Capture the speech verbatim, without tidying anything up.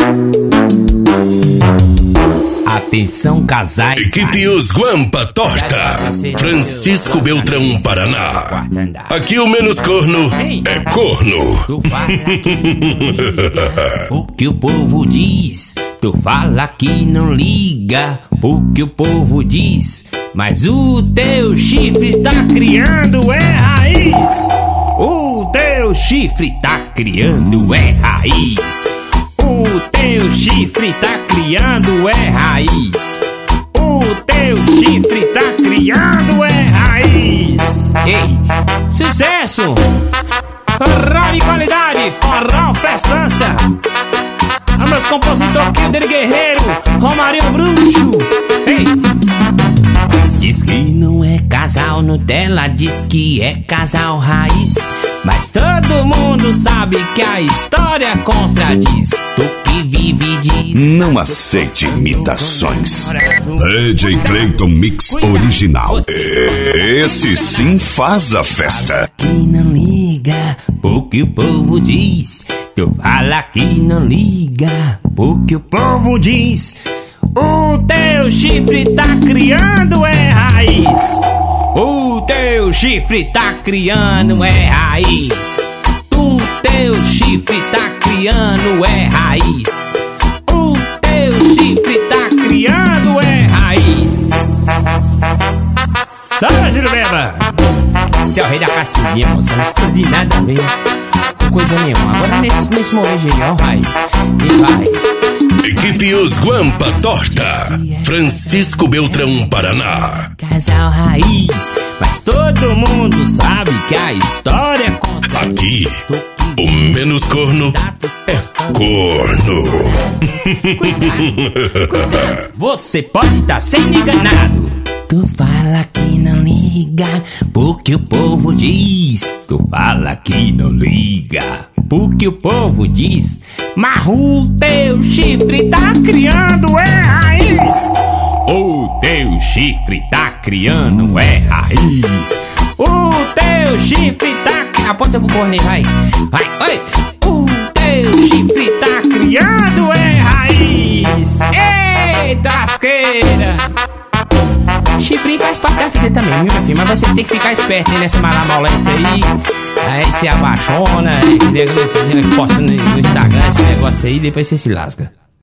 Atenção, casais. Equipe Os Guampa Torta, Francisco Beltrão, Paraná. Aqui o menos corno é corno. Tu fala que não liga o que o povo diz. Tu fala que não liga o que o povo diz. Mas o teu chifre tá criando é raiz. O teu chifre tá criando é raiz. O teu chifre tá criando é raiz. O teu chifre tá criando é raiz. Ei, sucesso! Rap qualidade, forró, festança. A meus compositores Kilder Guerreiro, Romarinho Bruxo. Ei! Diz que não é casal Nutella, diz que é casal raiz. Mas todo mundo sabe que a história contradiz. Tu que vive diz. Não aceite imitações. D J Clayton Mix original. Esse sim faz a festa. Que não liga porque o povo diz. Tu fala que não liga porque o povo diz. O teu chifre tá criando é raiz. O teu chifre tá criando é raiz. O teu chifre tá criando é raiz. O teu chifre tá criando é raiz. Sai, Gilberto! Esse é o rei da caçulinha, moça. Não estou de nada a ver com coisa nenhuma. Agora nesse, nesse momento genial, vai. E vai. Equipe Os Guampa Torta, Francisco Beltrão, Paraná. Casal raiz, mas todo mundo sabe que a história conta. Aqui, o menos corno é corno. Cuidado, cuidado. Você pode estar sendo enganado. Tu fala que não liga porque o povo diz. Tu fala que não liga porque o povo diz. Mas o teu chifre tá criando é raiz. O teu chifre tá criando é raiz. O teu chifre tá criando. Aponta pro corno aí, vai. Vai, oi. O teu chifre tá criando é raiz. Eita asqueira. Chifre faz parte da vida também, viu, meu filho? Mas você tem que ficar esperto aí nessa malamolência aí. Aí você abaixona, posta no Instagram esse negócio aí, depois você se lasca.